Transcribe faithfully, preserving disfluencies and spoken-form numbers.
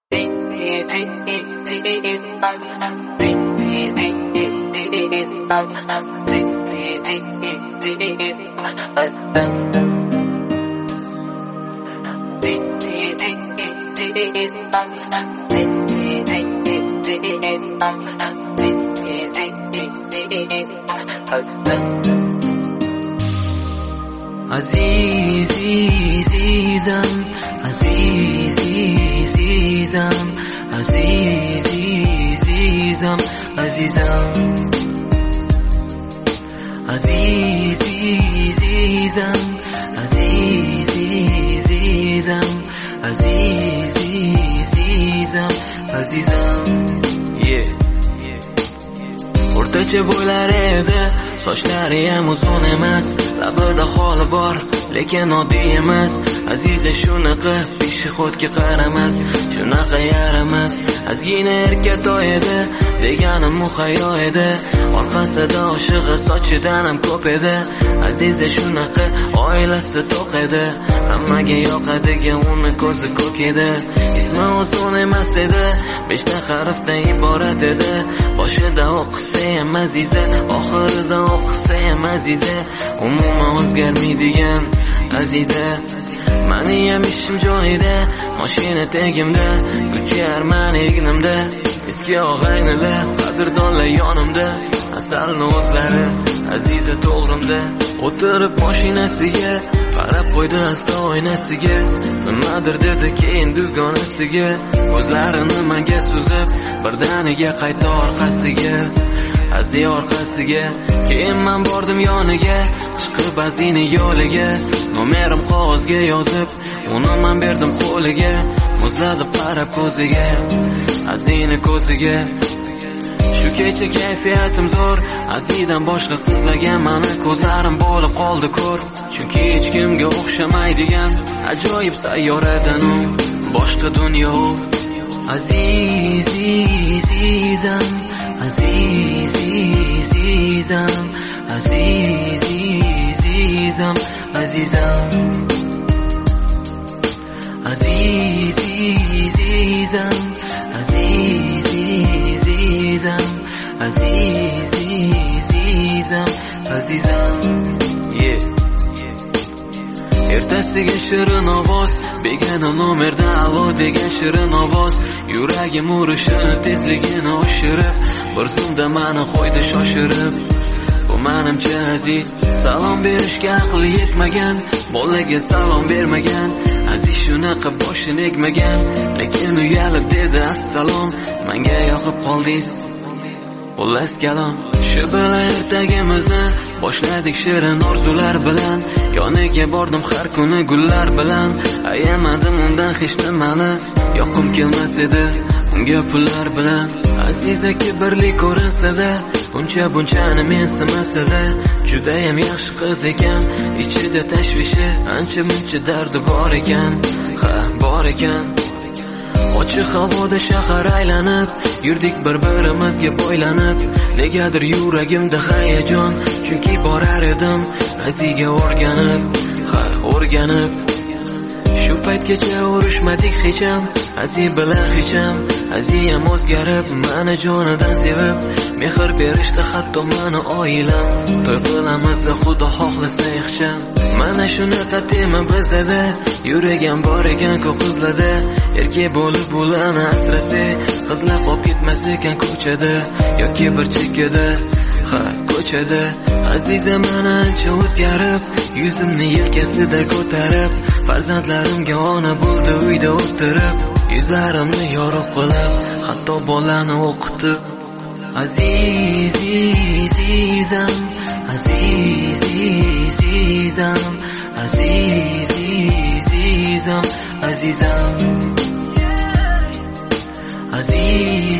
Azizi, azizam, azizi, azizam, azizi, azizam, azizam, azizi, azizam, azizi, azizam, azizi, azizam, azizam. Yeah. O'rtacha bo'ylar edi, sochlari ham uzun emas, labida holi bor, lekin oddiy emas. Aziza shunaqa, peshixodga qaramas, shunaqa yaramas. Ozgina erkatoy edi, deganim muhayyo edi. Orqasida oshig'i sochidan ham ko'p edi. Aziza shunaqa, oilasi to'q edi. Hammaga yoqadigan uni ko'zi ko'k edi. Ismi uzun emas edi, beshta harfdan iborat edi. Boshida o'qisa ham Aziza, oxirida o'qisa ham Aziza. Umuman o'zgarmaydigan Aziza. Mani ham ishim joyida, mashina tegimda, Gucci Armani egnimda, eski og'aynilar, qadrdonlar yonimda, asalni o'zlari Aziza to'g'rimda. O'tirib mashinasiga, qarab qo'ydi asta oynasiga, nimadir dedi keyin dugonasiga, ko'zlarini menga suzib, birdaniga qayta orqasiga, Aziz orqasiga. Keyin men bordim yoniga, chiqib Azini yo'liga, nomerim qog'ozga yozib, uni men berdim qo'liga, muzladi qarab ko'ziga, Azini ko'ziga. Shu kecha kayfiyatim zo'r, Azidan boshqa qizlagan mani ko'zlarim bo'lib qoldi ko'r. Chunki hech kimga o'xshamaydigan ajoyib sayyoradan u, boshqa dunyo u. Azizi, azizam, azizi, azizam, azizi, azizam, azizam, azizi, azizam, azizi, azizam, azizi, azizam, azizam. Yeah. Ertasiga shirin ovoz, begona nomerda alo degan shirin ovoz, yuragim urishini tezligini oshirib, bir zumda meni qo'ydi shoshirib. Bu menimcha Aziz, salom berishga aqli yetmagan, bolaga salom bermagan, Aziz shunaqa boshini egmagan, lekin uyalib dedi assalom, menga yoqib qoldingiz. Xullas kalom, shu bilan ertagimizni boshladik shirin orzular bilan. Yoniga bordim har kuni gullar bilan, ayamadim undan hech nimani, yoqim kelmas edi unga pullar bilan. Aziza kibrli ko'rinsa-da, buncha bunchani mensimasada, juda ham yaxshi qiz ekan, ichida tashvishi, ancha muncha dardi bor ekan, ha bor ekan. Ochiq havoda shahar aylanib, yurdik bir-birimizga bo'ylanib, negadir yuragimda hayajon, chunki borar edim Azizga o'rganib, ha o'rganib. Shu paytgacha urushmadik hech ham, Aziz bilan hech ham. Aziz ham o'zgarib, meni jonidan sevib, mehr berishdi hatto meni oilam. To'y qilamiz xudo xohlasa ixcham. Mana shunaqa tema bizda, yuragim bor ekan ko'p qizlarda, erkak bo'lib ularni asrasa, qizlar qolib ketmas ekan ko'chada yoki bir chekkada, ha ko'chada. Aziza meni ancha o'zgarib, yuzimni yelkasida ko'tarib, farzandlarimga ona bo'ldi uyda o'tirib, yuzlarimni yorug' qilib, hatto bolani o'qitib. Azizi, azizam, azizi, azizam, azizi, azizam, azizam, aziz